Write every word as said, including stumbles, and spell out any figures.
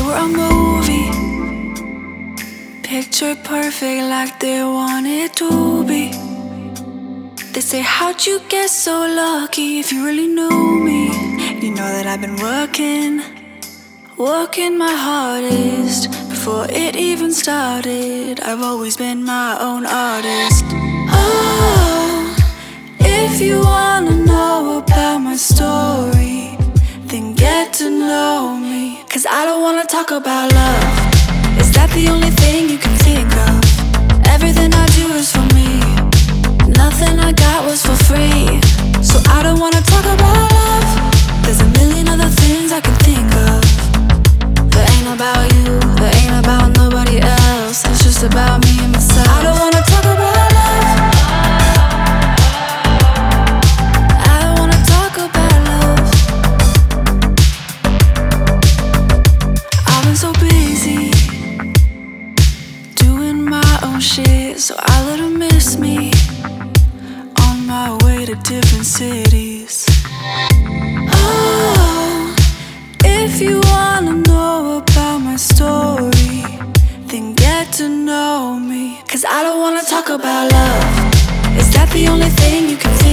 were a movie, picture perfect like they want it to be. They say, how'd you get so lucky? If you really knew me, you know that I've been working, working my hardest. Before it even started, I've always been my own artist. Oh, if you wanna know about my story, then get to know me. Cause I don't wanna talk about love. Is that the only thing you can think of? Everything I do is for me. Nothing I got was for free. So I don't wanna talk about love. There's a million other things I can think of. That ain't about you, that ain't about nobody else. It's just about me and myself. I don't wanna talk about love. I don't wanna talk about love. I've been so busy doing my own shit, so I let her miss me on my way to different cities. Oh, if you wanna know about my story, then get to know me. Cause I don't wanna talk about love. Is that the only thing you can think